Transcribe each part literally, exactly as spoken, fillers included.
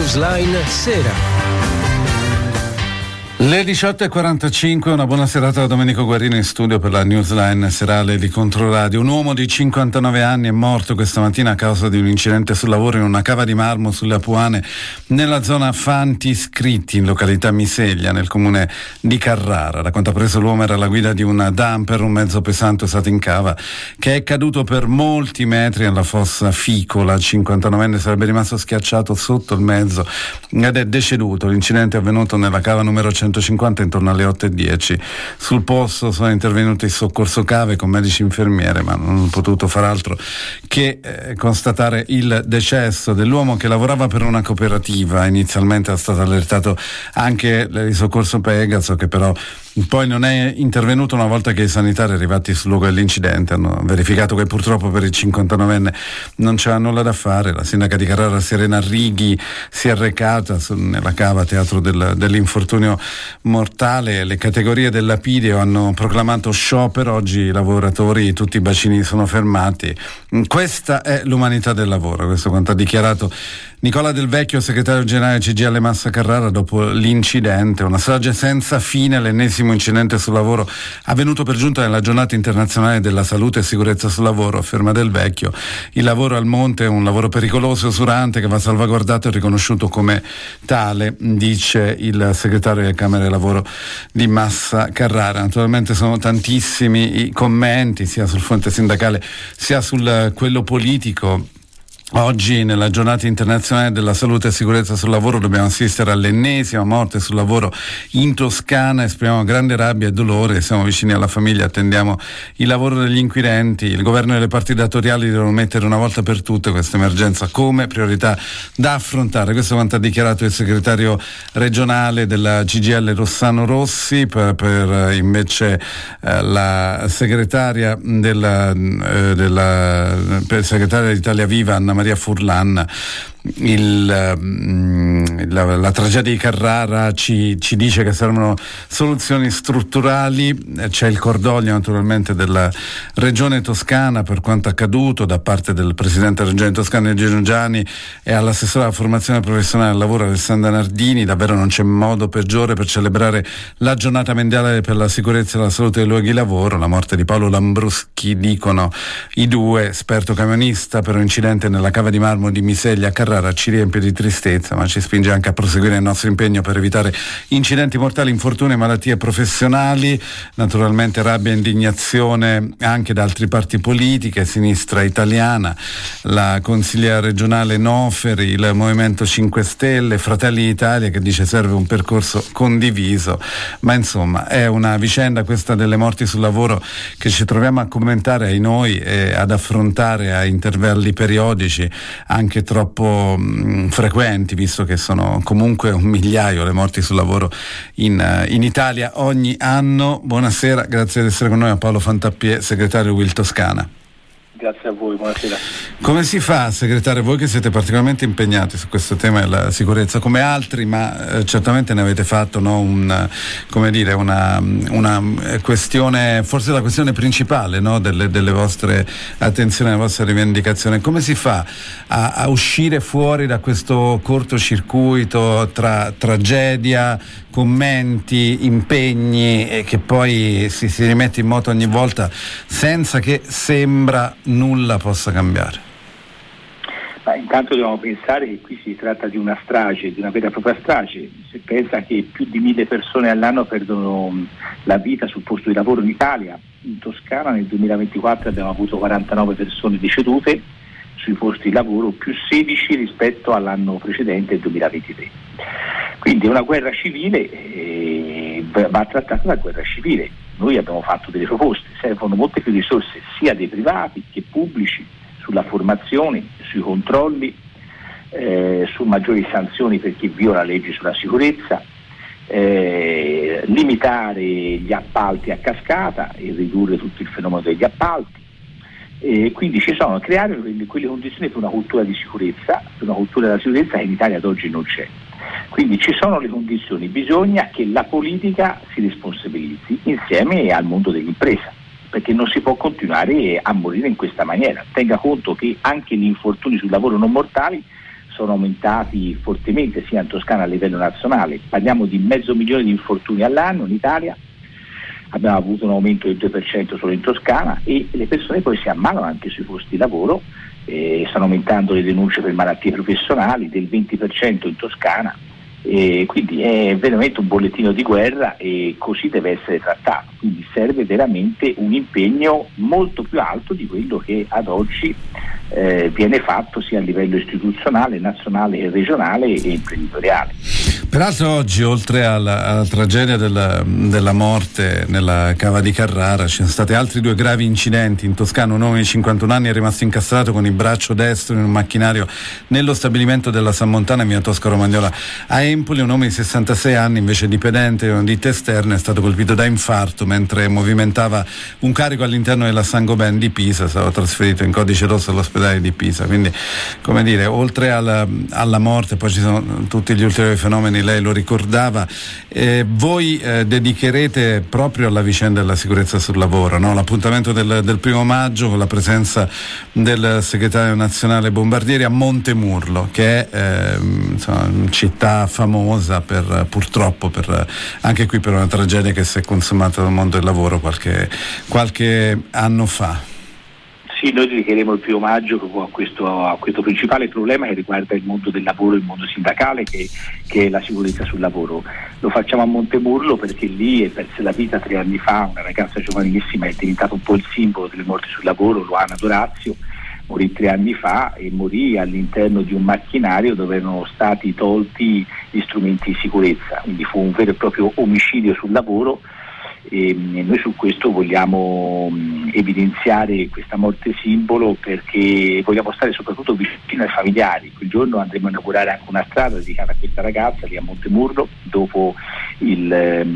Newsline Sera. Le diciotto e quarantacinque, una buona serata da Domenico Guarino in studio per la Newsline serale di Controradio. Un uomo di cinquantanove anni è morto questa mattina a causa di un incidente sul lavoro in una cava di marmo sulle Apuane nella zona Fanti Scritti, in località Miseglia, nel comune di Carrara. Da quanto ha preso l'uomo era alla guida di una dumper, un mezzo pesante usato in cava, che è caduto per molti metri nella fossa Ficola. Il cinquantanovenne sarebbe rimasto schiacciato sotto il mezzo ed è deceduto. L'incidente è avvenuto nella cava numero centocinquanta intorno alle otto e dieci. Sul posto sono intervenuti il soccorso cave con medici e infermiere, ma non hanno potuto far altro che eh, constatare il decesso dell'uomo, che lavorava per una cooperativa. Inizialmente è stato allertato anche il soccorso Pegaso, che però poi non è intervenuto una volta che i sanitari arrivati sul luogo dell'incidente hanno verificato che purtroppo per il cinquantanovenne non c'era nulla da fare. La sindaca di Carrara, Serena Righi, si è recata nella cava teatro del, dell'infortunio mortale. Le categorie del lapidio hanno proclamato sciopero. Oggi i lavoratori, tutti i bacini sono fermati. Questa è l'umanità del lavoro, questo quanto ha dichiarato Nicola Del Vecchio, segretario generale C G I L Massa Carrara, dopo l'incidente. Una strage senza fine, l'ennesimo incidente sul lavoro avvenuto per giunta nella giornata internazionale della salute e sicurezza sul lavoro, afferma Del Vecchio. Il lavoro al monte è un lavoro pericoloso e usurante che va salvaguardato e riconosciuto come tale, dice il segretario della Camera del Lavoro di Massa Carrara. Naturalmente sono tantissimi i commenti, sia sul fronte sindacale sia sul quello politico. Oggi, nella giornata internazionale della salute e sicurezza sul lavoro, dobbiamo assistere all'ennesima morte sul lavoro in Toscana. Esprimiamo grande rabbia e dolore, siamo vicini alla famiglia, attendiamo il lavoro degli inquirenti. Il governo e le parti datoriali devono mettere una volta per tutte questa emergenza come priorità da affrontare. Questo è quanto ha dichiarato il segretario regionale della C G I L Rossano Rossi. Per, per invece eh, la segretaria della, eh, della per segretaria d'Italia Viva, Anna Maria Furlan, il, la, la tragedia di Carrara ci, ci dice che servono soluzioni strutturali. C'è il cordoglio naturalmente della regione toscana per quanto accaduto da parte del presidente della regione toscana Gino Giani e all'assessore alla formazione professionale del lavoro Alessandra Nardini. Davvero non c'è modo peggiore per celebrare la giornata mondiale per la sicurezza e la salute dei luoghi di lavoro. La morte di Paolo Lambruschi, dicono i due, esperto camionista, per un incidente nella cava di marmo di Miseglia a Carrara, ci riempie di tristezza, ma ci spinge anche a proseguire il nostro impegno per evitare incidenti mortali, infortuni e malattie professionali. Naturalmente rabbia e indignazione anche da altre parti politiche, Sinistra Italiana, la consigliera regionale Noferi, il Movimento cinque Stelle, Fratelli d'Italia, che dice serve un percorso condiviso. Ma insomma è una vicenda questa delle morti sul lavoro che ci troviamo a commentare ai noi e ad affrontare a intervalli periodici, anche troppo mh, frequenti, visto che sono comunque un migliaio le morti sul lavoro in, in Italia ogni anno. Buonasera, grazie di essere con noi a Paolo Fantappiè, segretario U I L Toscana. Grazie a voi, buonasera. Come si fa, segretario, voi che siete particolarmente impegnati su questo tema della sicurezza, come altri, ma eh, certamente ne avete fatto, no, un, come dire, una, una questione, forse la questione principale, no, delle, delle vostre attenzioni, delle vostre rivendicazioni. Come si fa a, a uscire fuori da questo cortocircuito tra tragedia, commenti, impegni, e che poi si, si rimette in moto ogni volta senza che sembra nulla possa cambiare? Ma intanto dobbiamo pensare che qui si tratta di una strage, di una vera e propria strage. Si pensa che più di mille persone all'anno perdono la vita sul posto di lavoro in Italia. In Toscana nel duemilaventiquattro abbiamo avuto quarantanove persone decedute sui posti di lavoro, più sedici rispetto all'anno precedente, il duemilaventitré. Quindi è una guerra civile, eh, va trattata da guerra civile. Noi abbiamo fatto delle proposte, servono molte più risorse sia dei privati che pubblici sulla formazione, sui controlli, eh, su maggiori sanzioni per chi viola leggi sulla sicurezza, eh, limitare gli appalti a cascata e ridurre tutto il fenomeno degli appalti. E quindi ci sono creare quelle, quelle condizioni per una cultura di sicurezza, per una cultura della sicurezza che in Italia ad oggi non c'è. Quindi ci sono le condizioni, bisogna che la politica si responsabilizzi insieme al mondo dell'impresa, perché non si può continuare a morire in questa maniera. Tenga conto che anche gli infortuni sul lavoro non mortali sono aumentati fortemente sia in Toscana a livello nazionale. Parliamo di mezzo milione di infortuni all'anno in Italia, abbiamo avuto un aumento del due per cento solo in Toscana e le persone poi si ammalano anche sui posti di lavoro, eh, stanno aumentando le denunce per malattie professionali del venti per cento in Toscana, e quindi è veramente un bollettino di guerra e così deve essere trattato, quindi serve veramente un impegno molto più alto di quello che ad oggi eh, viene fatto sia a livello istituzionale, nazionale, regionale e imprenditoriale. Peraltro oggi, oltre alla, alla tragedia della, della morte nella cava di Carrara, ci sono stati altri due gravi incidenti in Toscana. Un uomo di cinquantuno anni è rimasto incastrato con il braccio destro in un macchinario nello stabilimento della San Montana in via Tosca Romagnola a Empoli. Un uomo di sessantasei anni, invece dipendente di una ditta esterna, è stato colpito da infarto mentre movimentava un carico all'interno della Saint-Gobain di Pisa. È stato trasferito in codice rosso all'ospedale di Pisa. Quindi, come dire, oltre alla, alla morte poi ci sono tutti gli ulteriori fenomeni, lei lo ricordava. Eh, voi eh, dedicherete proprio alla vicenda della sicurezza sul lavoro, no? L'appuntamento del, del primo maggio con la presenza del segretario nazionale Bombardieri a Montemurlo, che è eh, insomma, città famosa per, purtroppo per, anche qui per una tragedia che si è consumata nel mondo del lavoro qualche, qualche anno fa. Sì, noi dedicheremo il primo maggio a questo, a questo principale problema che riguarda il mondo del lavoro, il mondo sindacale, che, che è la sicurezza sul lavoro. Lo facciamo a Montemurlo perché lì è persa la vita tre anni fa una ragazza giovanissima, è diventato un po' il simbolo delle morti sul lavoro, Luana Dorazio. Morì tre anni fa e morì all'interno di un macchinario dove erano stati tolti gli strumenti di sicurezza, quindi fu un vero e proprio omicidio sul lavoro. E noi su questo vogliamo evidenziare questa morte simbolo perché vogliamo stare soprattutto vicino ai familiari. Quel giorno andremo a inaugurare anche una strada dedicata a questa ragazza lì a Montemurlo dopo il,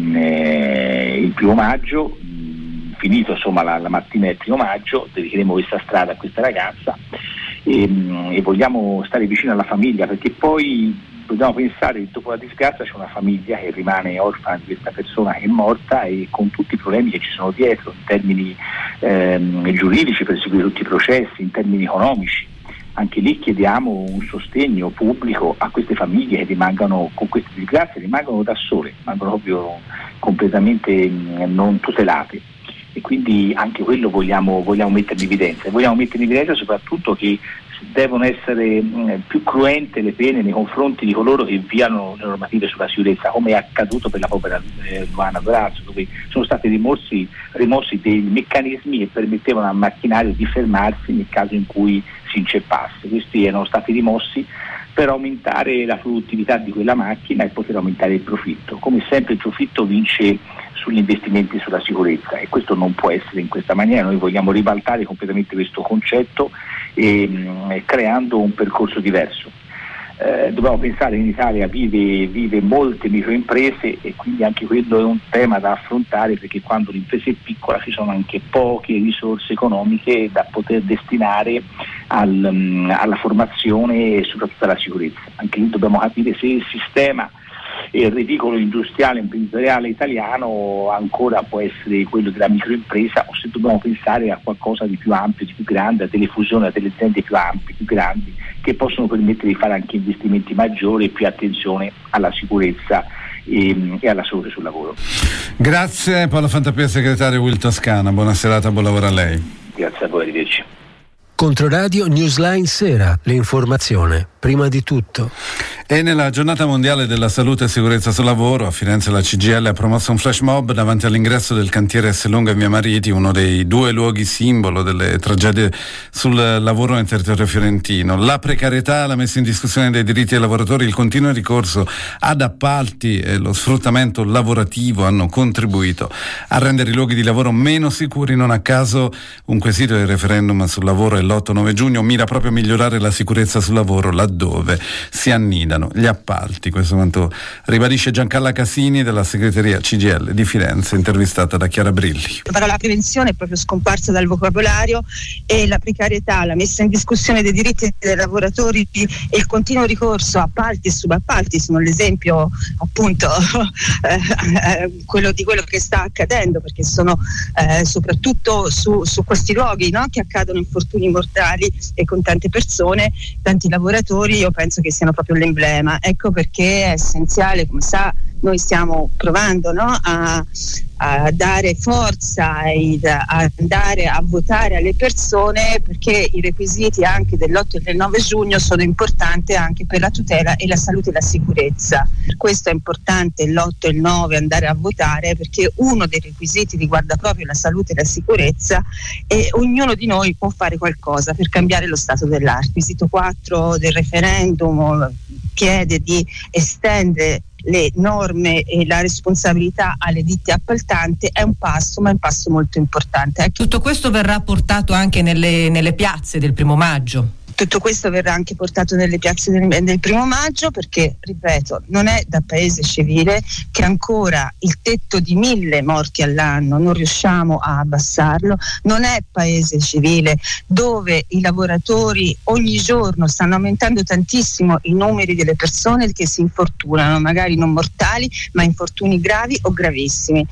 eh, il primo maggio, finito insomma la, la mattina del primo maggio dedicheremo questa strada a questa ragazza e, e vogliamo stare vicino alla famiglia, perché poi dobbiamo pensare che dopo la disgrazia c'è una famiglia che rimane orfana di questa persona che è morta e con tutti i problemi che ci sono dietro in termini ehm, giuridici per seguire tutti i processi, in termini economici. Anche lì chiediamo un sostegno pubblico a queste famiglie che rimangano con queste disgrazie, rimangono da sole, rimangono proprio completamente mh, non tutelate. E quindi anche quello vogliamo, vogliamo mettere in evidenza. Vogliamo mettere in evidenza soprattutto che devono essere mh, più cruente le pene nei confronti di coloro che violano le normative sulla sicurezza, come è accaduto per la povera eh, Luana Dorazio, dove sono stati rimossi, rimossi dei meccanismi che permettevano al macchinario di fermarsi nel caso in cui si inceppasse. Questi erano stati rimossi per aumentare la produttività di quella macchina e poter aumentare il profitto. Come sempre il profitto vince sugli investimenti sulla sicurezza e questo non può essere in questa maniera. Noi vogliamo ribaltare completamente questo concetto e, mh, creando un percorso diverso. Eh, dobbiamo pensare che in Italia vive, vive molte microimprese e quindi anche quello è un tema da affrontare, perché quando l'impresa è piccola ci sono anche poche risorse economiche da poter destinare al, mh, alla formazione e soprattutto alla sicurezza. Anche lì dobbiamo capire se il sistema e il reticolo industriale e imprenditoriale italiano ancora può essere quello della microimpresa o se dobbiamo pensare a qualcosa di più ampio, di più grande, a delle fusioni, a delle aziende più ampie, più grandi, che possono permettere di fare anche investimenti maggiori e più attenzione alla sicurezza e, e alla salute sul lavoro. Grazie Paolo Fantapia, segretario Will Toscana, buona serata, buon lavoro a lei. Grazie a voi, arrivederci. Controradio Newsline Sera, l'informazione prima di tutto. E nella giornata mondiale della salute e sicurezza sul lavoro a Firenze la C G I L ha promosso un flash mob davanti all'ingresso del cantiere Esselunga in via Mariti, uno dei due luoghi simbolo delle tragedie sul lavoro nel territorio fiorentino. La precarietà, la messa in discussione dei diritti dei lavoratori, il continuo ricorso ad appalti e lo sfruttamento lavorativo hanno contribuito a rendere i luoghi di lavoro meno sicuri. Non a caso un quesito del referendum sul lavoro è l'otto nove giugno mira proprio a migliorare la sicurezza sul lavoro laddove si annidano mano gli appalti. Questo quanto ribadisce Giancarla Casini della segreteria C G I L di Firenze, intervistata da Chiara Brilli. La parola prevenzione è proprio scomparsa dal vocabolario, e la precarietà, la messa in discussione dei diritti dei lavoratori e il continuo ricorso a appalti e subappalti sono l'esempio appunto eh, quello di quello che sta accadendo, perché sono eh, soprattutto su, su questi luoghi, no, che accadono infortuni mortali e con tante persone, tanti lavoratori. Io penso che siano proprio l'emblema. Ecco perché è essenziale, come sa, noi stiamo provando, no, a, a dare forza e a andare a votare alle persone, perché i requisiti anche dell'otto e del nove giugno sono importanti anche per la tutela e la salute e la sicurezza. Per questo è importante l'otto e il nove andare a votare, perché uno dei requisiti riguarda proprio la salute e la sicurezza, e ognuno di noi può fare qualcosa per cambiare lo stato dell'arte. Il requisito quattro del referendum chiede di estendere le norme e la responsabilità alle ditte appaltanti. È un passo, ma è un passo molto importante. Tutto questo verrà portato anche nelle, nelle piazze del primo maggio. Tutto questo verrà anche portato nelle piazze del, del primo maggio, perché, ripeto, non è da paese civile che ancora il tetto di mille morti all'anno non riusciamo a abbassarlo. Non è paese civile dove i lavoratori ogni giorno stanno aumentando tantissimo i numeri delle persone che si infortunano, magari non mortali, ma infortuni gravi o gravissimi.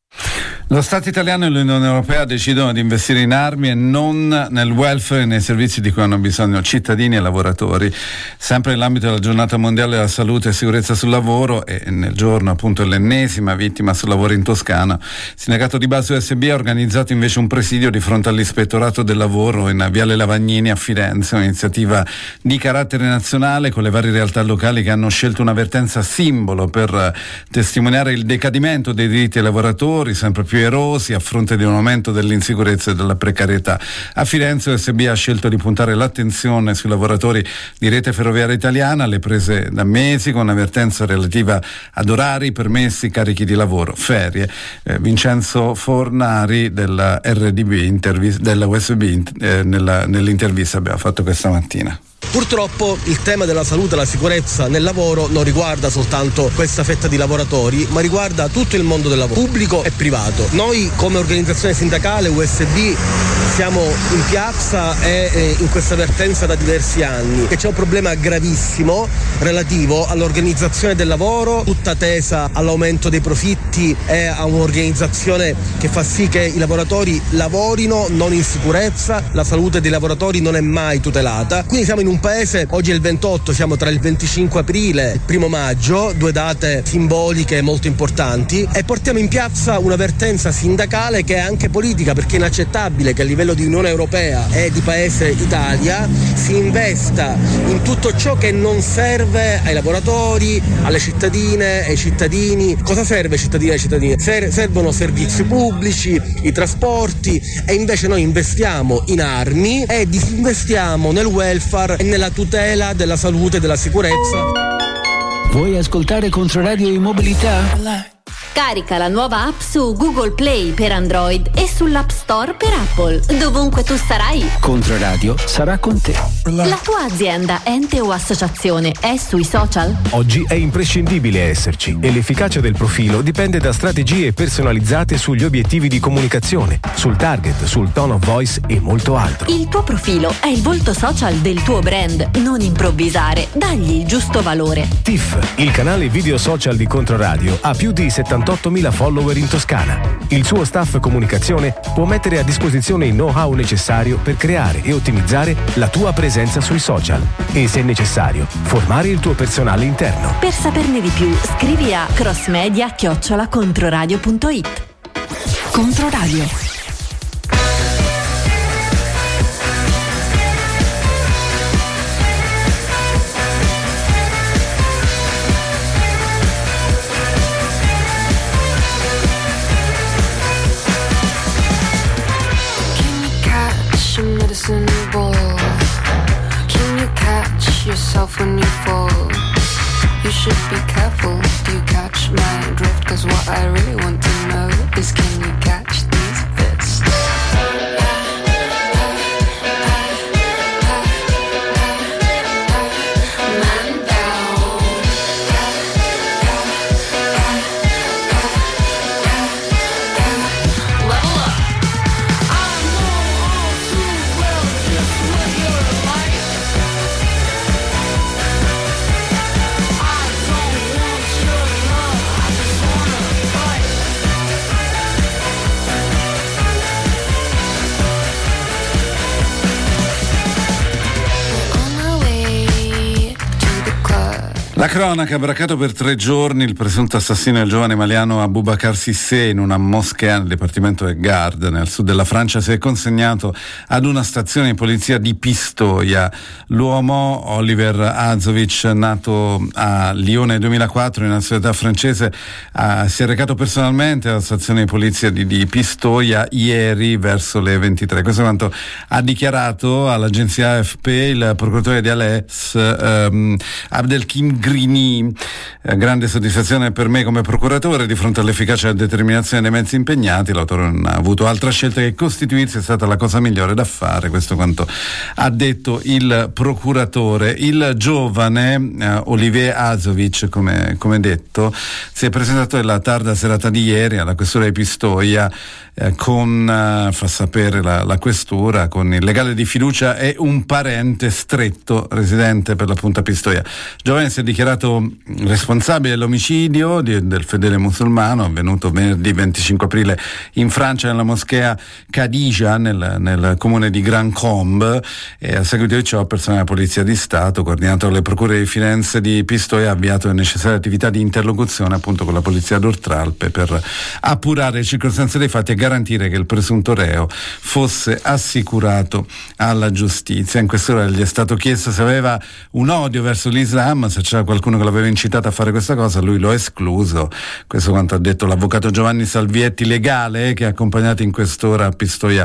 Lo Stato italiano e l'Unione Europea decidono di investire in armi e non nel welfare e nei servizi di cui hanno bisogno cittadini e lavoratori. Sempre nell'ambito della giornata mondiale della salute e sicurezza sul lavoro, e nel giorno appunto l'ennesima vittima sul lavoro in Toscana, il sindacato di base U S B ha organizzato invece un presidio di fronte all'ispettorato del lavoro in Viale Lavagnini a Firenze, un'iniziativa di carattere nazionale con le varie realtà locali che hanno scelto una vertenza simbolo per testimoniare il decadimento dei diritti dei lavoratori, sempre più erosi a fronte di un aumento dell'insicurezza e della precarietà. A Firenze U S B ha scelto di puntare l'attenzione sui lavoratori di Rete Ferroviaria Italiana, alle prese da mesi, con una vertenza relativa ad orari, permessi, carichi di lavoro, ferie. Eh, Vincenzo Fornari della R D B, intervis- della U S B, eh, nella, nell'intervista abbiamo fatto questa mattina. Purtroppo il tema della salute e la sicurezza nel lavoro non riguarda soltanto questa fetta di lavoratori, ma riguarda tutto il mondo del lavoro, pubblico e privato. Noi come organizzazione sindacale U S B siamo in piazza e eh, in questa vertenza da diversi anni, e c'è un problema gravissimo relativo all'organizzazione del lavoro, tutta tesa all'aumento dei profitti e a un'organizzazione che fa sì che i lavoratori lavorino non in sicurezza, la salute dei lavoratori non è mai tutelata. Quindi siamo in un paese, oggi è il ventotto, siamo tra il venticinque aprile e il primo maggio, due date simboliche molto importanti, e portiamo in piazza una vertenza sindacale che è anche politica, perché è inaccettabile che a livello di Unione Europea e di paese Italia si investa in tutto ciò che non serve ai lavoratori, alle cittadine, ai cittadini. Cosa serve ai cittadini e ai cittadini? Ser- servono servizi pubblici, i trasporti, e invece noi investiamo in armi e disinvestiamo nel welfare e nella tutela della salute e della sicurezza. Vuoi ascoltare Controradio Immobilità? Carica la nuova app su Google Play per Android e sull'App Store per Apple. Dovunque tu sarai, Controradio sarà con te. la tua azienda, ente o associazione è sui social? Oggi è imprescindibile esserci, e l'efficacia del profilo dipende da strategie personalizzate sugli obiettivi di comunicazione, sul target, sul tone of voice e molto altro. Il tuo profilo è il volto social del tuo brand. Non improvvisare, dagli il giusto valore. T I F, il canale video social di Controradio, ha più di settantottomila follower in Toscana. Il suo staff comunicazione può mettere a disposizione il know-how necessario per creare e ottimizzare la tua presenza sui social e, se necessario, formare il tuo personale interno. Per saperne di più, scrivi a crossmedia chiocciola controradio punto it. Controradio. Medicine ball. Can you catch yourself when you fall? You should be careful. Do you catch my drift? Cause what I really want to know is, can you catch these fish? La cronaca: braccato per tre giorni il presunto assassino del giovane maliano Abubakar Sissé in una moschea nel dipartimento del Gard, nel sud della Francia, si è consegnato ad una stazione di polizia di Pistoia. L'uomo, Oliver Azovic, nato a Lione nel duemilaquattro in nazionalità francese, uh, si è recato personalmente alla stazione di polizia di, di Pistoia ieri verso le ventitré. Questo è quanto ha dichiarato all'agenzia A F P il procuratore di Alès, um, Abdelkim Grini. Eh, grande soddisfazione per me come procuratore di fronte all'efficacia e alla determinazione dei mezzi impegnati. L'autore non ha avuto altra scelta che costituirsi, è stata la cosa migliore da fare. Questo quanto ha detto il procuratore. Il giovane eh, Olivier Azovic, come, come detto, si è presentato nella tarda serata di ieri alla questura di Pistoia eh, con, eh, fa sapere la, la questura, con il legale di fiducia e un parente stretto residente per l'appunto a Pistoia. Giovane si è dichiarato responsabile dell'omicidio di, del fedele musulmano avvenuto venerdì venticinque aprile in Francia nella moschea Khadija nel, nel comune di Grand Combe, e a seguito di ciò personale della Polizia di Stato, coordinato dalle procure di Firenze e di Pistoia, ha avviato le necessarie attività di interlocuzione appunto con la Polizia d'Oltralpe per appurare le circostanze dei fatti e garantire che il presunto reo fosse assicurato alla giustizia. In quest'ora gli è stato chiesto se aveva un odio verso l'Islam, se c'era qualcuno che l'aveva incitato a fare questa cosa. Lui lo ha escluso. Questo quanto ha detto l'avvocato Giovanni Salvietti, legale, che ha accompagnato in quest'ora a Pistoia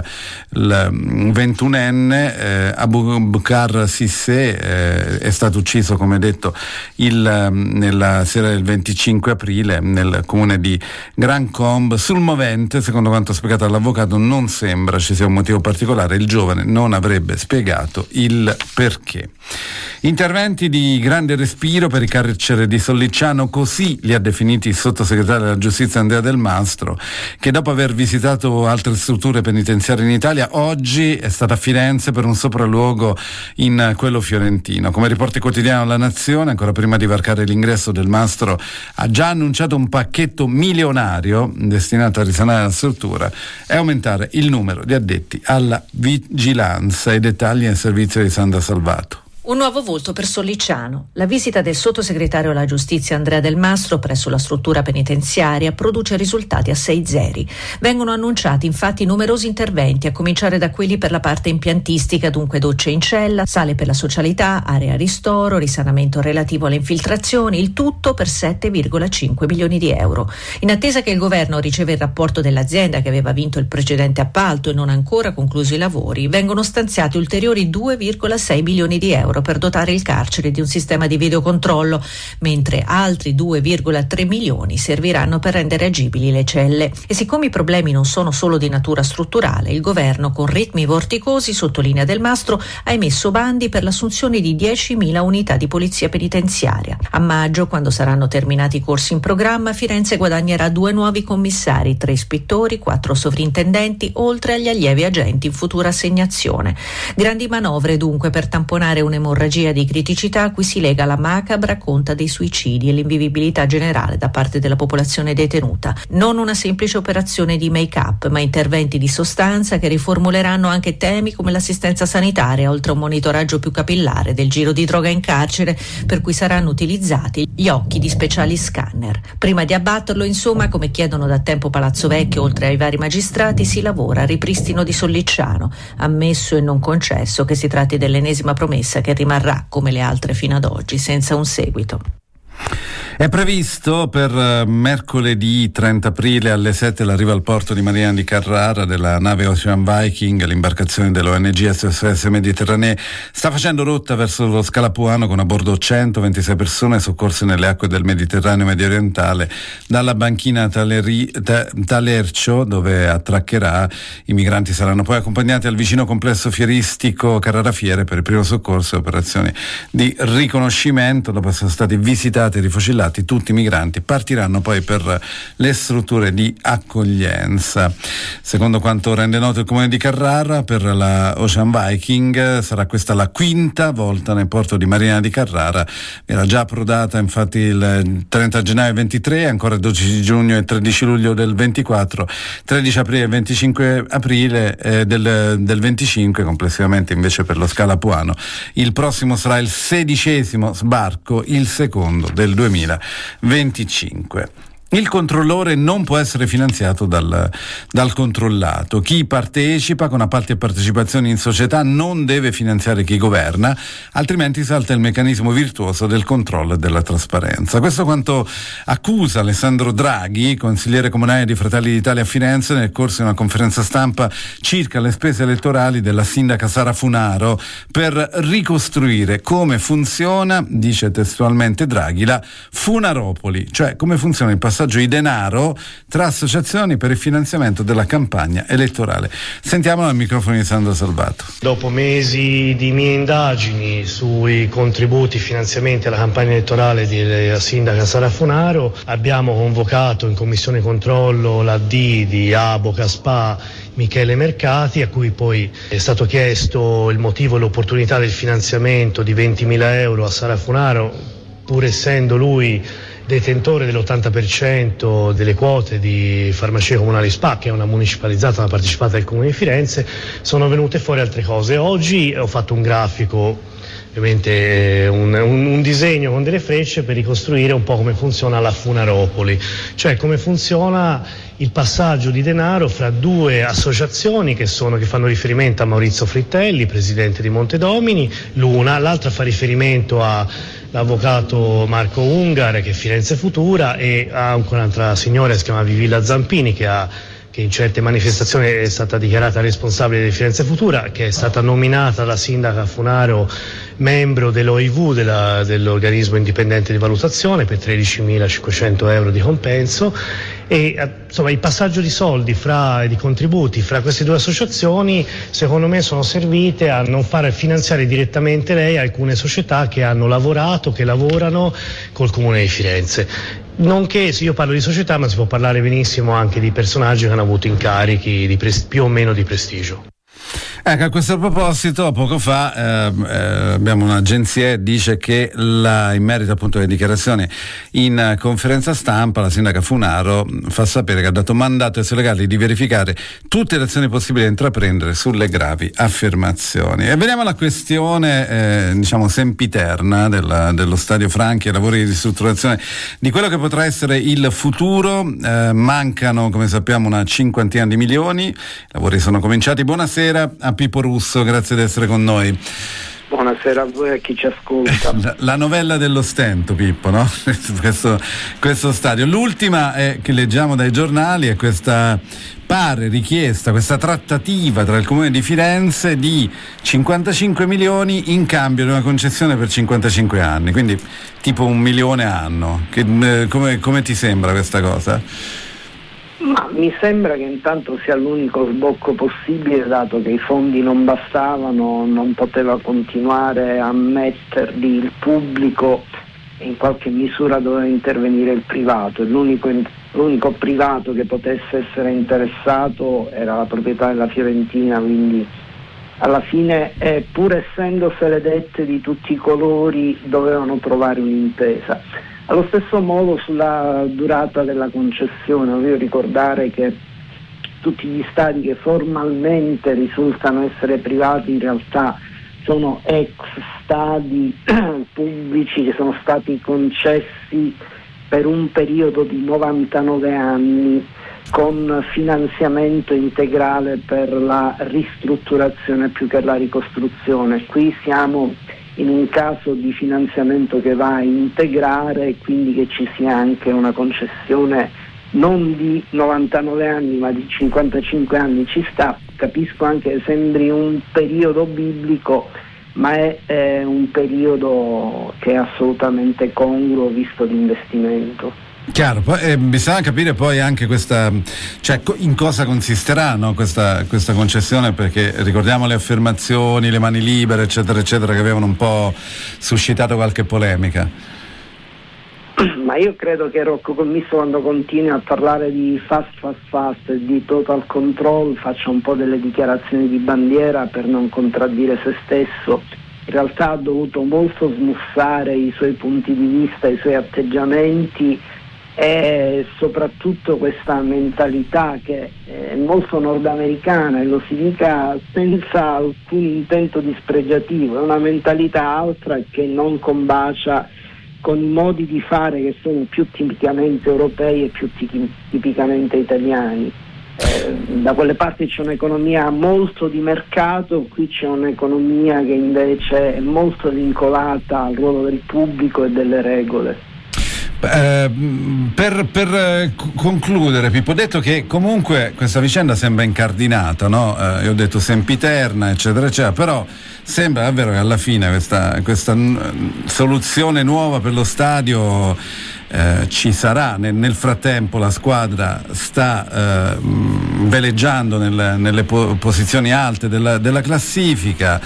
il ventunenne. eh, Abubakar Sissé eh, è stato ucciso, come detto, il, nella sera del venticinque aprile nel comune di Grand Combe. Sul movente, secondo quanto spiegato dall'avvocato, non sembra ci sia un motivo particolare. Il giovane non avrebbe spiegato il perché. Interventi di grande respiro per il carcere di Sollicciano, così li ha definiti il sottosegretario della giustizia Andrea Del Mastro, che dopo aver visitato altre strutture penitenziarie in Italia oggi è stata a Firenze per un sopralluogo in quello fiorentino. Come riporta il quotidiano La Nazione, ancora prima di varcare l'ingresso, Del Mastro ha già annunciato un pacchetto milionario destinato a risanare la struttura e aumentare il numero di addetti alla vigilanza. I dettagli nel servizio di Sandra Salvato. Un nuovo volto per Sollicciano. La visita del sottosegretario alla giustizia Andrea Del Mastro presso la struttura penitenziaria produce risultati a sei zeri. Vengono annunciati infatti numerosi interventi, a cominciare da quelli per la parte impiantistica, dunque docce in cella, sale per la socialità, area ristoro, risanamento relativo alle infiltrazioni, il tutto per sette virgola cinque milioni di euro. In attesa che il governo riceva il rapporto dell'azienda che aveva vinto il precedente appalto e non ha ancora concluso i lavori, vengono stanziati ulteriori due virgola sei milioni di euro per dotare il carcere di un sistema di videocontrollo, mentre altri due virgola tre milioni serviranno per rendere agibili le celle. E siccome i problemi non sono solo di natura strutturale, il governo, con ritmi vorticosi, sottolinea Del Mastro, ha emesso bandi per l'assunzione di diecimila unità di polizia penitenziaria. A maggio, quando saranno terminati i corsi in programma, Firenze guadagnerà due nuovi commissari, tre ispettori, quattro sovrintendenti, oltre agli allievi agenti in futura assegnazione. Grandi manovre dunque per tamponare un emorragia di criticità a cui si lega la macabra conta dei suicidi e l'invivibilità generale da parte della popolazione detenuta. Non una semplice operazione di make-up, ma interventi di sostanza che riformuleranno anche temi come l'assistenza sanitaria, oltre a un monitoraggio più capillare del giro di droga in carcere, per cui saranno utilizzati gli occhi di speciali scanner. Prima di abbatterlo, insomma, come chiedono da tempo Palazzo Vecchio, oltre ai vari magistrati, si lavora a ripristino di Sollicciano, ammesso e non concesso che si tratti dell'ennesima promessa che rimarrà, come le altre fino ad oggi, senza un seguito. È previsto per uh, mercoledì trenta aprile alle sette l'arrivo al porto di Marina di Carrara della nave Ocean Viking. L'imbarcazione dell'O N G S O S Mediterranee sta facendo rotta verso lo Scalapuano con a bordo centoventisei persone soccorse nelle acque del Mediterraneo medio orientale dalla banchina Taleri, ta, Talercio, dove attraccherà. I migranti saranno poi accompagnati al vicino complesso fieristico Carrara Fiere per il primo soccorso e operazioni di riconoscimento. Dopo essere stati visitati e rifocillati sbarcati, tutti i migranti partiranno poi per le strutture di accoglienza. Secondo quanto rende noto il comune di Carrara, per la Ocean Viking sarà questa la quinta volta nel porto di Marina di Carrara. Era già approdata infatti il trenta gennaio ventitré, ancora il dodici giugno e tredici luglio del ventiquattro, tredici aprile e venticinque aprile eh, del, del venticinque, complessivamente invece per lo Scala Puano. Il prossimo sarà il sedicesimo sbarco, il secondo del duemilaventicinque. Il controllore non può essere finanziato dal, dal controllato. Chi partecipa con appalti e partecipazioni in società non deve finanziare chi governa, altrimenti salta il meccanismo virtuoso del controllo e della trasparenza. Questo quanto accusa Alessandro Draghi, consigliere comunale di Fratelli d'Italia a Firenze, nel corso di una conferenza stampa circa le spese elettorali della sindaca Sara Funaro per ricostruire come funziona, dice testualmente Draghi, la Funaropoli, cioè come funziona il passaggio di denaro tra associazioni per il finanziamento della campagna elettorale. Sentiamolo al microfono di Sandro Salvato. Dopo mesi di mie indagini sui contributi e finanziamenti alla campagna elettorale della sindaca Sara Funaro, abbiamo convocato in commissione controllo l'A D di Aboca Spa Michele Mercati, a cui poi è stato chiesto il motivo e l'opportunità del finanziamento di ventimila euro a Sara Funaro, pur essendo lui detentore dell'ottanta per cento delle quote di Farmacia Comunale Spa, che è una municipalizzata, una partecipata del Comune di Firenze. Sono venute fuori altre cose. Oggi ho fatto un grafico, ovviamente un, un, un disegno con delle frecce per ricostruire un po' come funziona la Funaropoli, cioè come funziona il passaggio di denaro fra due associazioni che sono che fanno riferimento a Maurizio Frittelli, presidente di Montedomini, l'una, l'altra fa riferimento a l'avvocato Marco Ungar, che è Firenze Futura, e ha anche un'altra signora che si chiama Vivilla Zampini, che ha che in certe manifestazioni è stata dichiarata responsabile di Firenze Futura, che è stata nominata la sindaca Funaro membro dell'O I V, della, dell'organismo indipendente di valutazione, per tredicimilacinquecento euro di compenso. E insomma il passaggio di soldi fra di contributi fra queste due associazioni secondo me sono servite a non far finanziare direttamente lei alcune società che hanno lavorato, che lavorano col Comune di Firenze. Nonché, se io parlo di società, ma si può parlare benissimo anche di personaggi che hanno avuto incarichi di pres- più o meno di prestigio. Ecco, a questo proposito, poco fa eh, eh, abbiamo un'agenzia che dice che la, in merito appunto alle dichiarazioni in conferenza stampa, la sindaca Funaro fa sapere che ha dato mandato ai suoi legali di verificare tutte le azioni possibili da intraprendere sulle gravi affermazioni. E veniamo alla questione eh, diciamo sempiterna della, dello Stadio Franchi e lavori di ristrutturazione di quello che potrà essere il futuro. Eh, mancano, come sappiamo, una cinquantina di milioni, i lavori sono cominciati. Buonasera a Pippo Russo, grazie di essere con noi. Buonasera a voi e a chi ci ascolta. La, la novella dello stento, Pippo, no? questo, questo stadio. L'ultima è, che leggiamo dai giornali, è questa pare richiesta, questa trattativa tra il Comune di Firenze di cinquantacinque milioni in cambio di una concessione per cinquantacinque anni, quindi tipo un milione anno. Che, eh, come, come ti sembra questa cosa? Ma mi sembra che intanto sia l'unico sbocco possibile, dato che i fondi non bastavano, non poteva continuare a metterli il pubblico e in qualche misura doveva intervenire il privato. L'unico, l'unico privato che potesse essere interessato era la proprietà della Fiorentina, quindi alla fine, eh, pur essendosele dette di tutti i colori, dovevano trovare un'intesa. Allo stesso modo sulla durata della concessione, voglio ricordare che tutti gli stadi che formalmente risultano essere privati in realtà sono ex stadi pubblici che sono stati concessi per un periodo di novantanove anni con finanziamento integrale per la ristrutturazione più che la ricostruzione. Qui siamo in un caso di finanziamento che va a integrare e quindi che ci sia anche una concessione non di novantanove anni ma di cinquantacinque anni ci sta. Capisco anche che sembri un periodo biblico, ma è eh, un periodo che è assolutamente congruo visto l'investimento. Chiaro, poi eh, bisogna capire poi anche questa, cioè in cosa consisterà, no, questa, questa concessione, perché ricordiamo le affermazioni, le mani libere eccetera eccetera che avevano un po' suscitato qualche polemica. Ma io credo che Rocco Commisso, quando continua a parlare di fast fast fast e di total control, faccia un po' delle dichiarazioni di bandiera per non contraddire se stesso. In realtà ha dovuto molto smussare i suoi punti di vista, i suoi atteggiamenti e soprattutto questa mentalità che è molto nordamericana, e lo si dica senza alcun intento dispregiativo, è una mentalità altra che non combacia con i modi di fare che sono più tipicamente europei e più tipicamente italiani. Eh, da quelle parti c'è un'economia molto di mercato, qui c'è un'economia che invece è molto vincolata al ruolo del pubblico e delle regole. Eh, per, per concludere, Pippo, ho detto che comunque questa vicenda sembra incardinata, no? Eh, io ho detto sempiterna, eccetera, eccetera, però sembra davvero che alla fine questa, questa n- soluzione nuova per lo stadio eh, ci sarà. Nel, nel frattempo la squadra sta eh, veleggiando nel, nelle po- posizioni alte della, della classifica.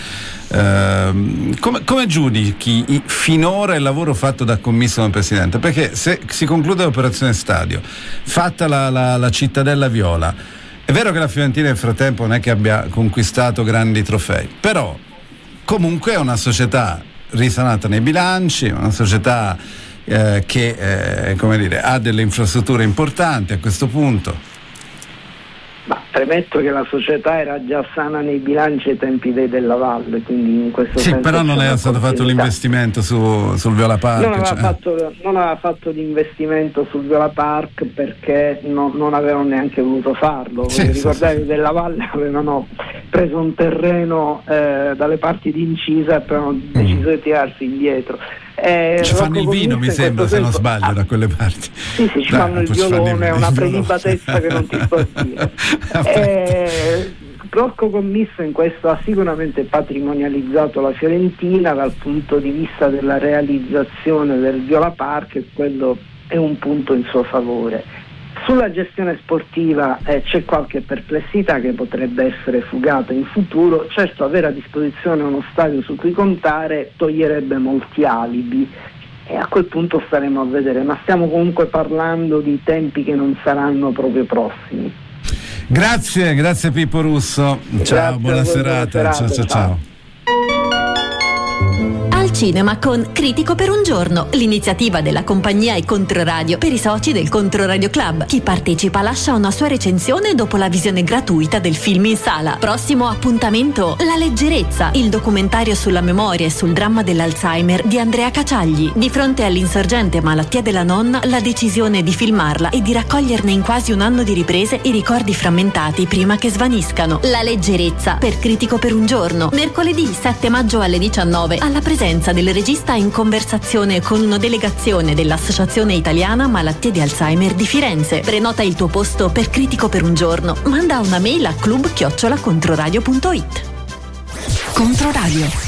Uh, come, come giudichi finora il lavoro fatto da Commisso del Presidente? Perché se si conclude l'operazione stadio, fatta la, la, la cittadella viola, è vero che la Fiorentina nel frattempo non è che abbia conquistato grandi trofei, però comunque è una società risanata nei bilanci, una società eh, che eh, come dire, ha delle infrastrutture importanti a questo punto. Ma premetto che la società era già sana nei bilanci ai tempi dei Della Valle, quindi in questo sì, senso però non è stato fatto l'investimento su, sul Viola Park. Non aveva, cioè. fatto, non aveva fatto l'investimento sul Viola Park perché no, non avevano neanche voluto farlo. Sì, ricordate sì, che sì. Della Valle avevano preso un terreno eh, dalle parti di Incisa e poi hanno deciso mm. di tirarsi indietro. Eh, ci fanno il vino, mi sembra, se non sbaglio, ah, da quelle parti. Sì, sì, ci Dai, fanno il violone, è una prelibatezza che non ti sto a dire. eh, Rocco Commisso in questo ha sicuramente patrimonializzato la Fiorentina dal punto di vista della realizzazione del Viola Park, e quello è un punto in suo favore. Sulla gestione sportiva eh, c'è qualche perplessità che potrebbe essere fugata in futuro. Certo, avere a disposizione uno stadio su cui contare toglierebbe molti alibi e a quel punto staremo a vedere, ma stiamo comunque parlando di tempi che non saranno proprio prossimi. Grazie, grazie Pippo Russo. Ciao, grazie buona serata. Buona serata. Ciao, ciao, ciao. Al cinema con Critico per un giorno, l'iniziativa della compagnia e Controradio per i soci del Controradio Club. Chi partecipa lascia una sua recensione dopo la visione gratuita del film in sala. Prossimo appuntamento, La leggerezza, il documentario sulla memoria e sul dramma dell'Alzheimer di Andrea Caciagli. Di fronte all'insorgente malattia della nonna, la decisione di filmarla e di raccoglierne in quasi un anno di riprese i ricordi frammentati prima che svaniscano. La leggerezza, per Critico per un giorno, mercoledì sette maggio alle diciannove, alla presenza del regista in conversazione con una delegazione dell'Associazione Italiana Malattie di Alzheimer di Firenze. Prenota il tuo posto per Critico per un giorno. Manda una mail a club chiocciola controradio punto it. Controradio.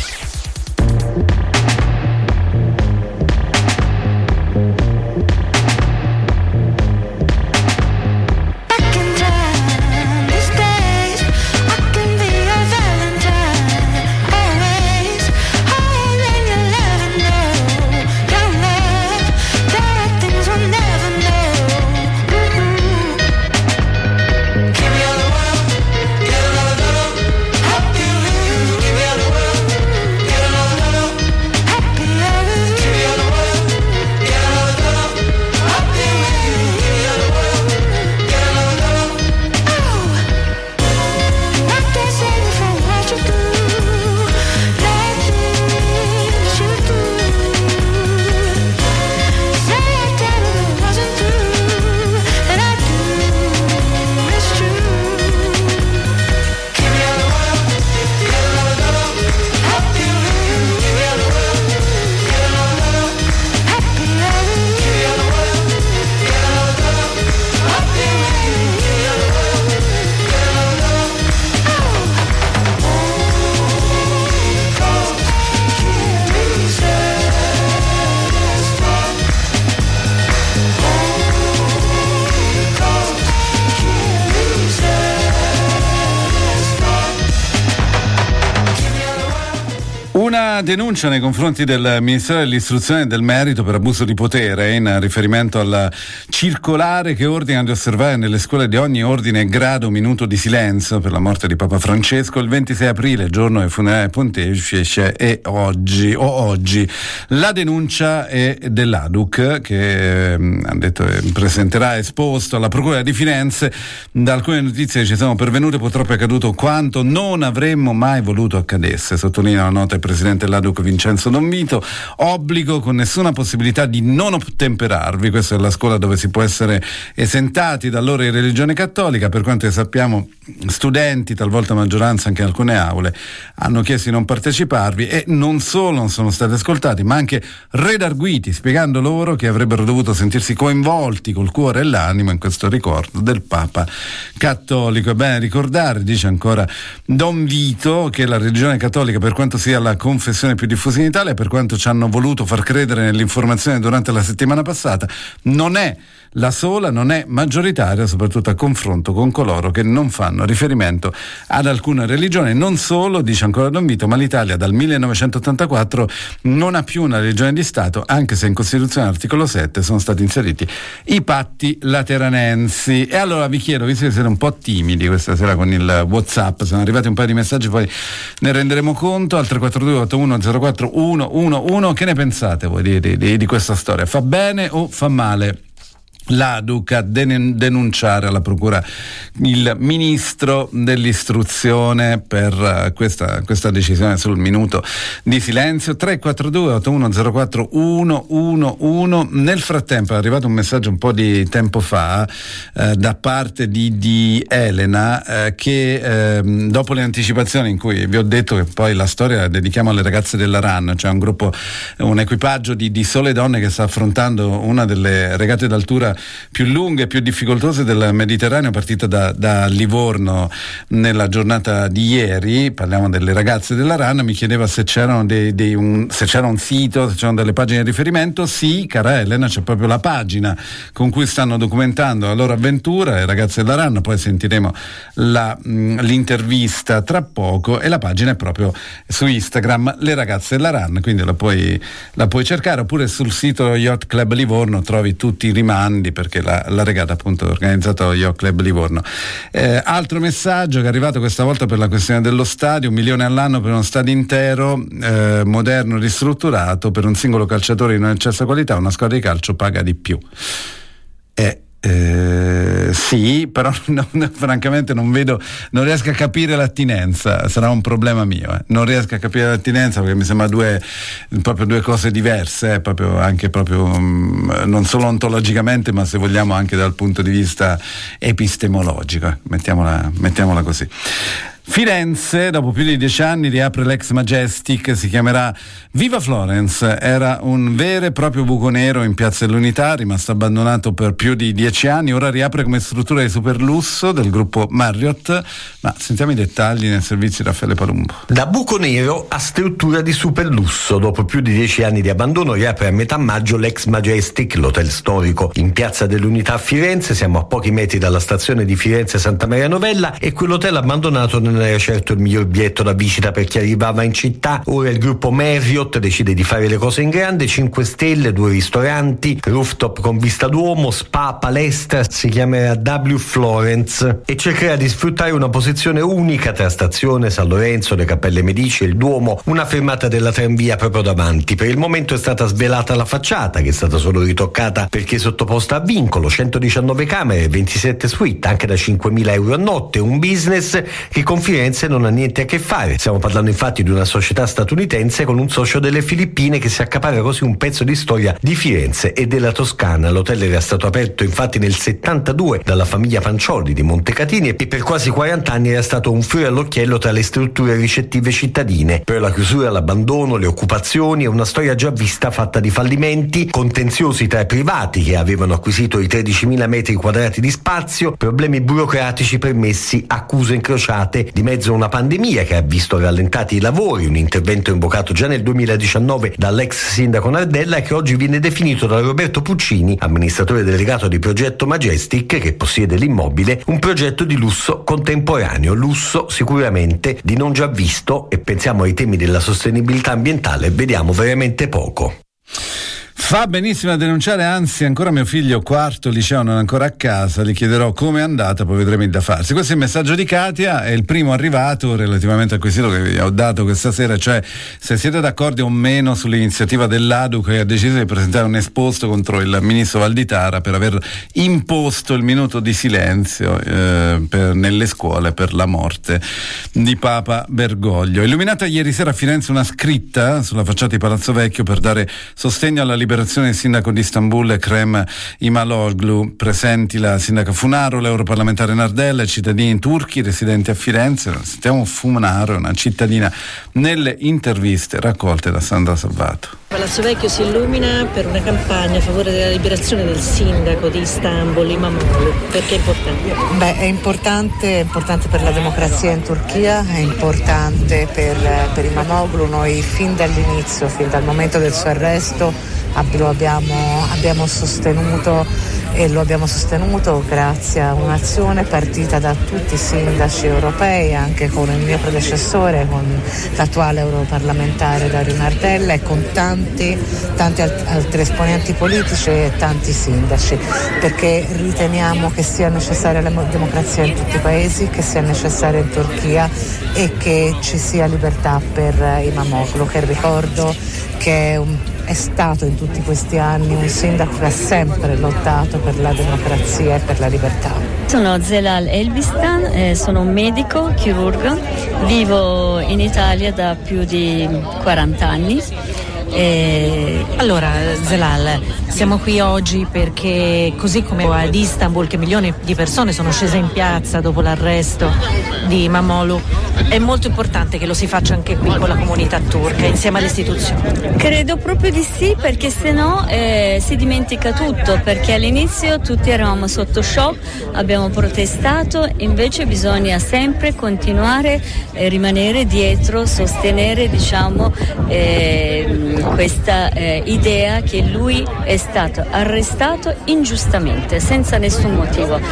Give me all the world, help you live. Give me all the world. Una denuncia nei confronti del Ministero dell'Istruzione e del Merito per abuso di potere in riferimento alla circolare che ordina di osservare nelle scuole di ogni ordine e grado un minuto di silenzio per la morte di Papa Francesco il ventisei aprile, giorno del funerale pontefice, e oggi o oggi. La denuncia è dell'A D U C che eh, ha detto eh, presenterà esposto alla Procura di Firenze. Da alcune notizie che ci sono pervenute purtroppo è accaduto quanto non avremmo mai voluto accadesse, sottolinea la nota il presidente dell'A D U C Vincenzo Don Vito. Obbligo con nessuna possibilità di non ottemperarvi. Questa è la scuola dove si può essere esentati dall'ora di religione cattolica. Per quanto sappiamo, studenti, talvolta maggioranza anche in alcune aule, hanno chiesto di non parteciparvi e non solo non sono stati ascoltati, ma anche redarguiti, spiegando loro che avrebbero dovuto sentirsi coinvolti col cuore e l'animo in questo ricordo del Papa cattolico. È bene ricordare, dice ancora Don Vito, che la religione cattolica, per quanto sia la confessione più diffusa in Italia, per quanto ci hanno voluto far credere nell'informazione durante la settimana passata, non è la sola, non è maggioritaria, soprattutto a confronto con coloro che non fanno riferimento ad alcuna religione. Non solo, dice ancora Don Vito, ma l'Italia dal millenovecentottantaquattro non ha più una religione di Stato, anche se in Costituzione all'articolo sette sono stati inseriti i patti lateranensi. E allora vi chiedo, visto che siete un po' timidi questa sera con il WhatsApp, sono arrivati un paio di messaggi, poi ne renderemo conto, al tre quattro due otto uno zero quattro uno uno uno, che ne pensate voi di, di, di questa storia? Fa bene o fa male l'A D U C a denunciare alla procura il ministro dell'istruzione per uh, questa, questa decisione sul minuto di silenzio? Tre quattro due otto uno zero quattro uno uno uno. Nel frattempo è arrivato un messaggio un po' di tempo fa uh, da parte di, di Elena uh, che uh, dopo le anticipazioni in cui vi ho detto che poi la storia la dedichiamo alle ragazze della RAN, cioè un gruppo, un equipaggio di, di sole donne che sta affrontando una delle regate d'altura più lunghe e più difficoltose del Mediterraneo, partita da, da Livorno nella giornata di ieri. Parliamo delle ragazze della RAN. Mi chiedeva se c'erano dei, dei un, se c'era un sito, se c'erano delle pagine di riferimento. Sì, cara Elena, c'è proprio la pagina con cui stanno documentando la loro avventura, le ragazze della RAN. Poi sentiremo la, mh, l'intervista tra poco, e la pagina è proprio su Instagram, le ragazze della RAN, quindi la puoi, la puoi cercare, oppure sul sito Yacht Club Livorno trovi tutti i rimandi, perché la, la regata appunto è organizzata dallo Yacht Club Livorno. Eh, altro messaggio che è arrivato questa volta per la questione dello stadio: un milione all'anno per uno stadio intero, eh, moderno, ristrutturato, per un singolo calciatore di non eccelsa qualità, una squadra di calcio paga di più. Eh, Eh, sì, però no, no, francamente non vedo, non riesco a capire l'attinenza. Sarà un problema mio, eh. non riesco a capire l'attinenza, perché mi sembra due proprio due cose diverse, eh, proprio anche proprio mh, non solo ontologicamente, ma se vogliamo anche dal punto di vista epistemologico, eh. mettiamola, mettiamola così. Firenze, dopo più di dieci anni, riapre l'ex Majestic, si chiamerà Viva Florence. Era un vero e proprio buco nero in Piazza dell'Unità, rimasto abbandonato per più di dieci anni, ora riapre come struttura di superlusso del gruppo Marriott. Ma sentiamo i dettagli nel servizio di Raffaele Palumbo. Da buco nero a struttura di superlusso, dopo più di dieci anni di abbandono, riapre a metà maggio l'ex Majestic, l'hotel storico in Piazza dell'Unità a Firenze. Siamo a pochi metri dalla stazione di Firenze Santa Maria Novella, e quell'hotel abbandonato non era certo il miglior biglietto da visita per chi arrivava in città. Ora il gruppo Marriott decide di fare le cose in grande: cinque stelle, due ristoranti, rooftop con vista Duomo, spa, palestra. Si chiamerà W Florence e cercherà di sfruttare una posizione unica tra stazione San Lorenzo, le Cappelle Medici e il Duomo, una fermata della tranvia proprio davanti. Per il momento è stata svelata la facciata, che è stata solo ritoccata perché sottoposta a vincolo: centodiciannove camere, ventisette suite, anche da cinquemila euro a notte, un business che con Firenze non ha niente a che fare. Stiamo parlando infatti di una società statunitense con un socio delle Filippine che si accapara così un pezzo di storia di Firenze e della Toscana. L'hotel era stato aperto infatti nel settantadue dalla famiglia Pancioli di Montecatini e per quasi quaranta anni era stato un fiore all'occhiello tra le strutture ricettive cittadine. Per la chiusura, l'abbandono, le occupazioni, è una storia già vista, fatta di fallimenti, contenziosi tra privati che avevano acquisito i tredicimila metri quadrati di spazio, problemi burocratici permessi, accuse incrociate di mezzo a una pandemia che ha visto rallentati i lavori, un intervento invocato già nel duemiladiciannove dall'ex sindaco Nardella e che oggi viene definito da Roberto Puccini, amministratore delegato di Progetto Majestic, che possiede l'immobile, un progetto di lusso contemporaneo, lusso sicuramente di non già visto, e pensiamo ai temi della sostenibilità ambientale, vediamo veramente poco. Fa benissimo a denunciare, anzi ancora mio figlio quarto liceo non è ancora a casa, gli chiederò come è andata, poi vedremo il da farsi. Questo è il messaggio di Katia, è il primo arrivato relativamente al quesito che vi ho dato questa sera, cioè se siete d'accordo o meno sull'iniziativa dell'A D U che ha deciso di presentare un esposto contro il ministro Valditara per aver imposto il minuto di silenzio eh, per, nelle scuole per la morte di Papa Bergoglio. Illuminata ieri sera a Firenze una scritta sulla facciata di Palazzo Vecchio per dare sostegno alla liberazione del sindaco di Istanbul Ekrem İmamoğlu, presenti la sindaca Funaro, l'europarlamentare Nardella e cittadini turchi residenti a Firenze. Sentiamo Funaro, una cittadina, nelle interviste raccolte da Sandra Salvato. Palazzo Vecchio si illumina per una campagna a favore della liberazione del sindaco di Istanbul, İmamoğlu. Perché è importante? Beh, è importante, è importante per la democrazia in Turchia, è importante per, per İmamoğlu. Noi fin dall'inizio, fin dal momento del suo arresto, lo abbiamo, abbiamo sostenuto e lo abbiamo sostenuto grazie a un'azione partita da tutti i sindaci europei, anche con il mio predecessore, con l'attuale europarlamentare Dario Nardella e con tanti, tanti altri esponenti politici e tanti sindaci, perché riteniamo che sia necessaria la democrazia in tutti i paesi, che sia necessaria in Turchia e che ci sia libertà per İmamoğlu, che ricordo che è un è stato in tutti questi anni un sindaco che ha sempre lottato per la democrazia e per la libertà. Sono Zelal Elbistan, eh, sono un medico, chirurgo, vivo in Italia da più di quaranta anni. Eh, allora Zelal, siamo qui oggi perché così come ad Istanbul, che milioni di persone sono scese in piazza dopo l'arresto di İmamoğlu, è molto importante che lo si faccia anche qui con la comunità turca, insieme alle istituzioni. Credo proprio di sì, perché sennò eh, si dimentica tutto, perché all'inizio tutti eravamo sotto shock, abbiamo protestato, invece bisogna sempre continuare e rimanere dietro, sostenere diciamo eh, questa eh, idea che lui è stato arrestato ingiustamente, senza nessun motivo.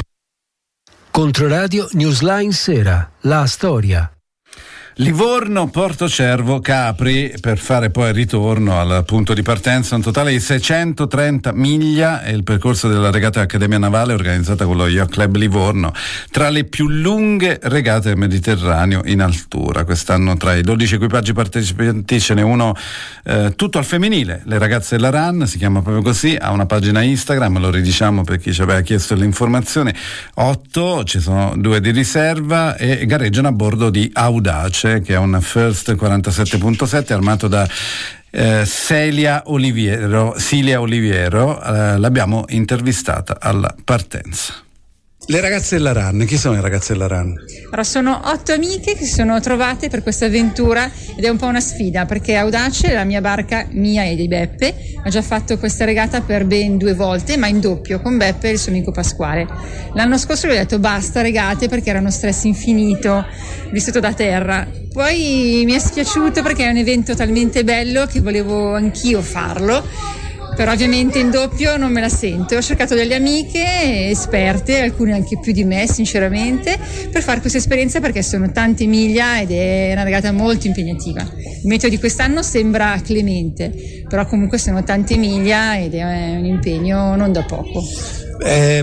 Controradio Newsline Sera, la storia. Livorno, Porto Cervo, Capri, per fare poi il ritorno al punto di partenza, un totale di seicentotrenta miglia è il percorso della regata Accademia Navale organizzata con lo Yacht Club Livorno, tra le più lunghe regate del Mediterraneo in altura. Quest'anno tra i dodici equipaggi partecipanti ce n'è uno eh, tutto al femminile, le ragazze della RAN, si chiama proprio così, ha una pagina Instagram, lo ridiciamo per chi ci aveva chiesto l'informazione, otto, ci sono due di riserva e gareggiano a bordo di Audace, che è un First quarantasette punto sette armato da eh, Celia Oliviero, Cilia Oliviero, eh, l'abbiamo intervistata alla partenza. Le ragazze della RAN, chi sono le ragazze della RAN? Allora, sono otto amiche che si sono trovate per questa avventura ed è un po' una sfida, perché Audace, la mia barca, mia e di Beppe, ha già fatto questa regata per ben due volte, ma in doppio, con Beppe e il suo amico Pasquale. L'anno scorso gli ho detto basta regate perché era uno stress infinito, vissuto da terra. Poi mi è spiaciuto perché è un evento talmente bello che volevo anch'io farlo, però ovviamente in doppio non me la sento. Ho cercato delle amiche esperte, alcune anche più di me sinceramente, per fare questa esperienza, perché sono tante miglia ed è una regata molto impegnativa. Il meteo di quest'anno sembra clemente, però comunque sono tante miglia ed è un impegno non da poco. Eh,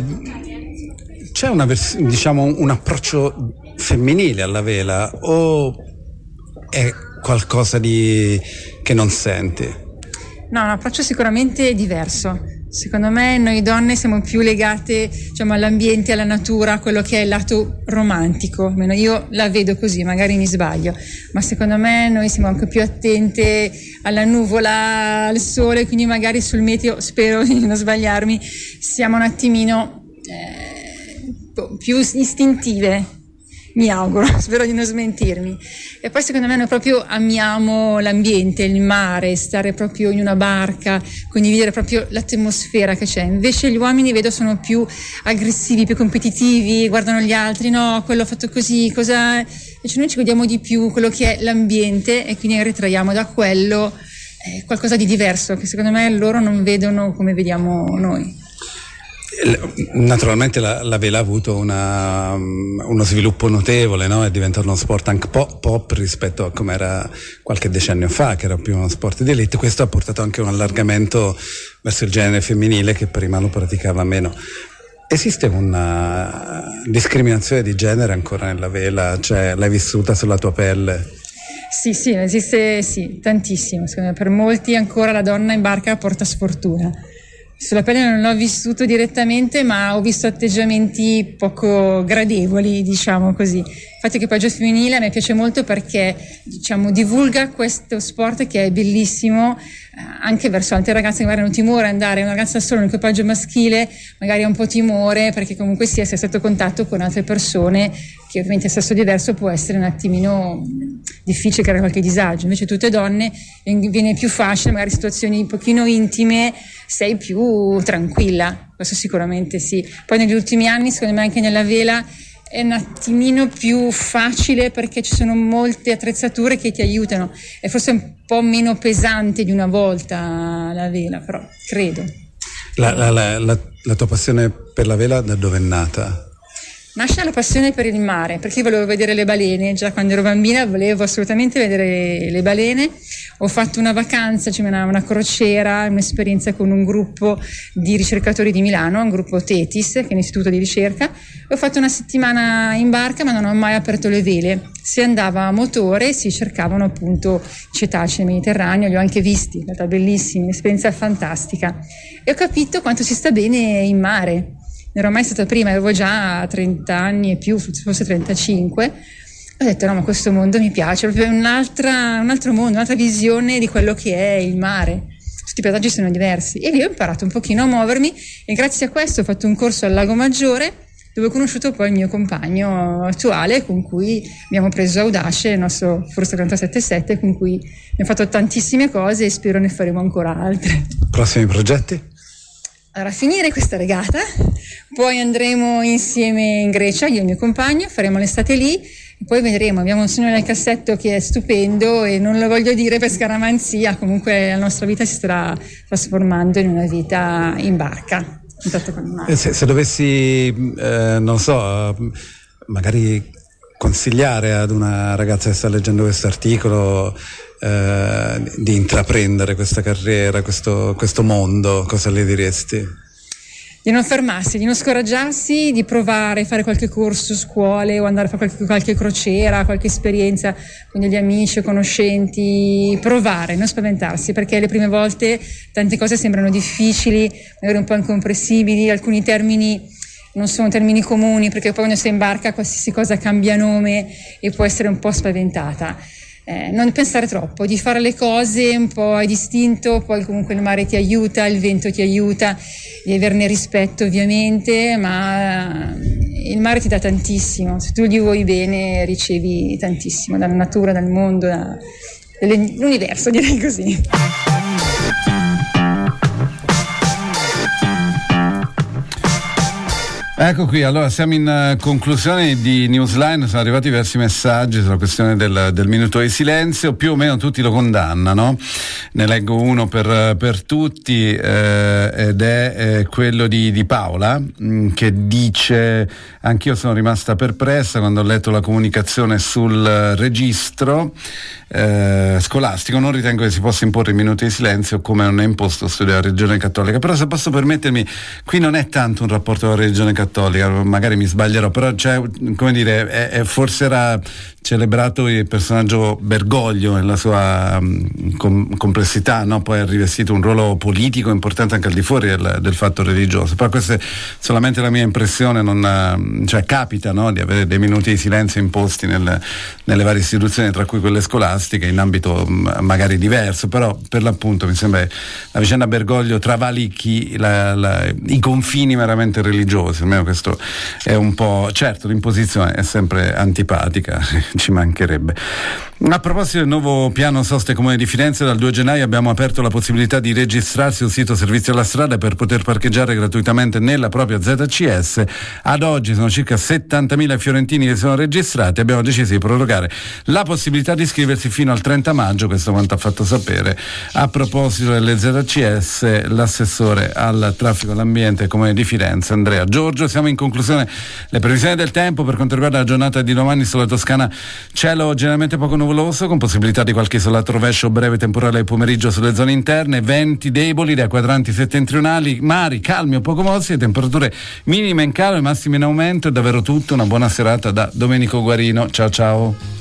c'è una vers- diciamo un approccio femminile alla vela o è qualcosa di che non senti? No, un approccio sicuramente diverso. Secondo me noi donne siamo più legate, diciamo, all'ambiente, alla natura, a quello che è il lato romantico. Almeno io la vedo così, magari mi sbaglio, ma secondo me noi siamo anche più attente alla nuvola, al sole, quindi magari sul meteo, spero di non sbagliarmi, siamo un attimino eh, più istintive. Mi auguro, spero di non smentirmi. E poi secondo me noi proprio amiamo l'ambiente, il mare, stare proprio in una barca, condividere proprio l'atmosfera che c'è. Invece gli uomini vedo sono più aggressivi, più competitivi, guardano gli altri, no, quello ha fatto così, cosa... Invece noi ci godiamo di più quello che è l'ambiente e quindi ritraiamo da quello eh, qualcosa di diverso che secondo me loro non vedono come vediamo noi. Naturalmente la, la vela ha avuto una, uno sviluppo notevole, no? È diventato uno sport anche pop, pop rispetto a come era qualche decennio fa, che era più uno sport di elite. Questo ha portato anche un allargamento verso il genere femminile che prima lo praticava meno. Esiste una discriminazione di genere ancora nella vela? Cioè, l'hai vissuta sulla tua pelle? Sì, sì, esiste, sì, tantissimo. Secondo me per molti ancora la donna in barca porta sfortuna. Sulla pelle non l'ho vissuto direttamente, ma ho visto atteggiamenti poco gradevoli, diciamo così. Infatti l'equipaggio femminile a me piace molto perché, diciamo, divulga questo sport che è bellissimo, eh, anche verso altre ragazze che magari hanno timore ad andare, una ragazza solo in equipaggio maschile magari ha un po' timore perché comunque sia, sia stato contatto con altre persone che ovviamente a sesso diverso può essere un attimino difficile, creare qualche disagio. Invece tutte donne viene più facile, magari situazioni un pochino intime sei più tranquilla, questo sicuramente sì. Poi negli ultimi anni secondo me anche nella vela è un attimino più facile perché ci sono molte attrezzature che ti aiutano, è forse un po' meno pesante di una volta la vela, però credo. La, la, la, la, la tua passione per la vela da dove è nata? Nasce dalla passione per il mare, perché io volevo vedere le balene, già quando ero bambina volevo assolutamente vedere le balene. Ho fatto una vacanza, cioè una, una crociera, un'esperienza con un gruppo di ricercatori di Milano, un gruppo TETIS, che è un istituto di ricerca. Ho fatto una settimana in barca ma non ho mai aperto le vele. Si andava a motore, si cercavano appunto cetacei nel Mediterraneo, li ho anche visti, è stata bellissima, un'esperienza fantastica. E ho capito quanto si sta bene in mare. Non ero mai stata prima, avevo già trenta anni e più, forse trentacinque. Ho detto no, ma questo mondo mi piace, proprio un'altra, un altro mondo, un'altra visione di quello che è il mare. Tutti i paesaggi sono diversi e lì ho imparato un pochino a muovermi e grazie a questo ho fatto un corso al Lago Maggiore dove ho conosciuto poi il mio compagno attuale con cui abbiamo preso Audace, il nostro Forza trentasette sette, con cui abbiamo fatto tantissime cose e spero ne faremo ancora altre. Prossimi progetti? Allora, finire questa regata, poi andremo insieme in Grecia, io e il mio compagno, faremo l'estate lì e poi vedremo. Abbiamo un sogno nel cassetto che è stupendo e non lo voglio dire per scaramanzia, comunque la nostra vita si starà trasformando in una vita in barca. Se, se dovessi, eh, non so, magari consigliare ad una ragazza che sta leggendo questo articolo eh, di intraprendere questa carriera, questo, questo mondo, cosa le diresti? Di non fermarsi, di non scoraggiarsi, di provare, fare qualche corso a scuole o andare a fare qualche, qualche crociera, qualche esperienza con degli amici o conoscenti, provare, non spaventarsi, perché le prime volte tante cose sembrano difficili, magari un po' incomprensibili, alcuni termini non sono termini comuni, perché poi quando si imbarca qualsiasi cosa cambia nome e può essere un po' spaventata. Eh, non pensare troppo, di fare le cose un po' a distinto, poi comunque il mare ti aiuta, il vento ti aiuta, di averne rispetto ovviamente, ma il mare ti dà tantissimo, se tu gli vuoi bene ricevi tantissimo dalla natura, dal mondo, da, dall'universo, direi così. Ecco qui, allora siamo in uh, conclusione di Newsline, sono arrivati diversi messaggi sulla questione del, del minuto di silenzio, più o meno tutti lo condannano, ne leggo uno per, per tutti eh, ed è eh, quello di, di Paola mh, che dice: anch'io sono rimasta perplessa quando ho letto la comunicazione sul registro eh, scolastico, non ritengo che si possa imporre il minuto di silenzio come non è imposto studiare la religione cattolica, però se posso permettermi, qui non è tanto un rapporto con la religione cattolica, magari mi sbaglierò, però c'è, come dire, è, è, forse era celebrato il personaggio Bergoglio nella sua um, com- complessità, no? Poi ha rivestito un ruolo politico importante anche al di fuori del, del fatto religioso, però questa è solamente la mia impressione, non, cioè capita, no? Di avere dei minuti di silenzio imposti nel, nelle varie istituzioni, tra cui quelle scolastiche, in ambito um, magari diverso, però per l'appunto mi sembra la vicenda Bergoglio travalichi la, la, i confini veramente religiosi, almeno questo è un po', certo l'imposizione è sempre antipatica, ci mancherebbe. A proposito del nuovo piano soste comune di Firenze, dal due gennaio abbiamo aperto la possibilità di registrarsi sul sito Servizi alla Strada per poter parcheggiare gratuitamente nella propria Z C S. Ad oggi sono circa settantamila fiorentini che sono registrati, abbiamo deciso di prorogare la possibilità di iscriversi fino al trenta maggio, questo quanto ha fatto sapere a proposito delle Z C S l'assessore al traffico e all'ambiente comune di Firenze Andrea Giorgio. Siamo in conclusione. Le previsioni del tempo per quanto riguarda la giornata di domani sulla Toscana: cielo generalmente poco nuvoloso con possibilità di qualche isolato rovescio breve temporale al pomeriggio sulle zone interne, venti deboli dai quadranti settentrionali, mari calmi o poco mossi, temperature minime in calo e massime in aumento. È davvero tutto, una buona serata da Domenico Guarino, ciao ciao.